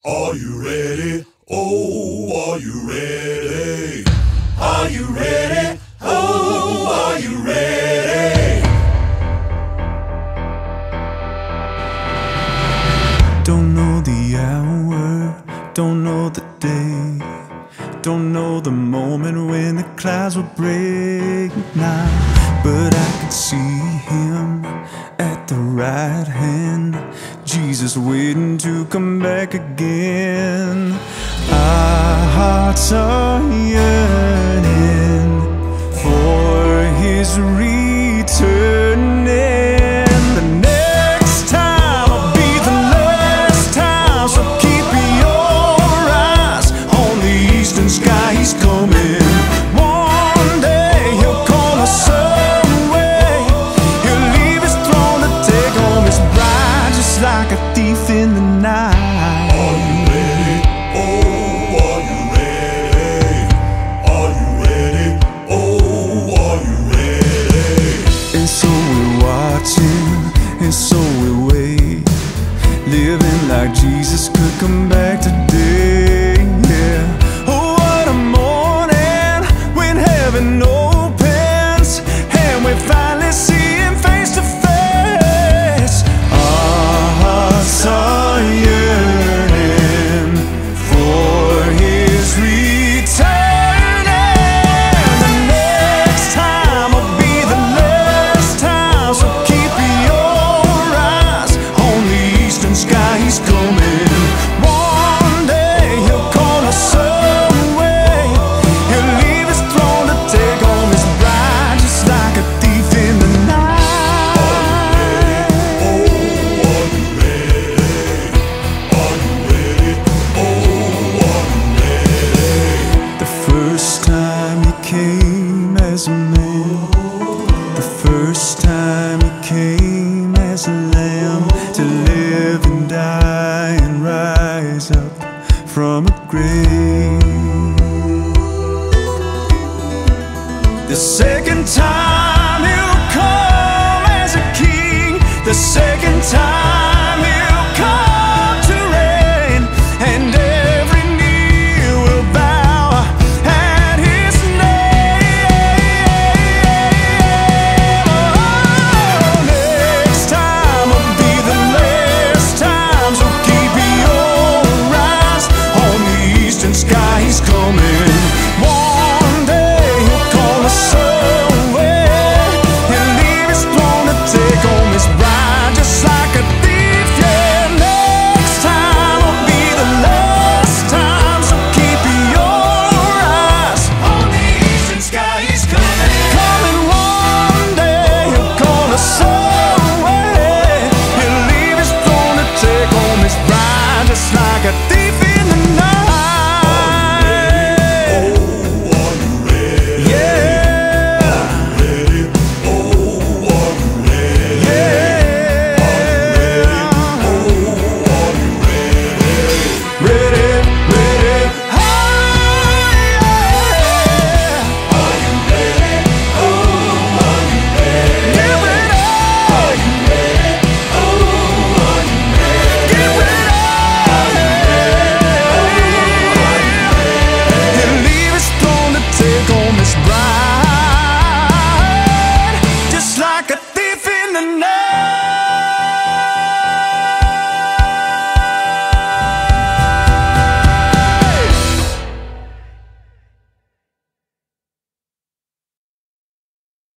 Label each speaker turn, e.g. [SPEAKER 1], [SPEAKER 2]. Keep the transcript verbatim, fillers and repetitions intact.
[SPEAKER 1] Are you ready? Oh, are you ready? Are you ready? Oh, are you ready?
[SPEAKER 2] Don't know the hour, don't know the day, don't know the moment when the clouds will break now, but I can see him at the right hand, Jesus waiting to come back again. Our hearts are yearning for his returning. The next time will be the last time, so keep your eyes on the eastern sky. He's coming. One day he'll call us away. He'll leave his throne to take home his bride, just like a thief in the night.
[SPEAKER 1] Are you ready? Oh, are you ready? Are you ready? Oh, are you ready?
[SPEAKER 2] And so we're watching, and so we wait, living like Jesus could come back today. Yeah. Oh, what a morning when heaven opens and we finally see him face to face. Our hearts are yearning for his return. The next time will be the last time, so keep your eyes on the eastern sky. He's coming. One day he'll call us away. He'll leave his throne to take home his bride, just like a thief in the night.
[SPEAKER 1] Oh, are you ready? Are you ready? Oh, are you ready?
[SPEAKER 2] The first time he came as a man, the first time he came as a lamb, to live and die and rise up from a grave. The second time he'll come as a king, the second time he'll come to reign, and every knee will bow at his name. Oh, next time will be the last time, so keep your eyes on the eastern sky. He's coming. One day he'll call us away. He'll leave his throne to take home his bride, just like a thief. Yeah, next time will be the last time, so keep your eyes on the eastern sky. He's coming. Coming one day, he'll call us away. He'll leave his throne to take home his bride, just like a thief.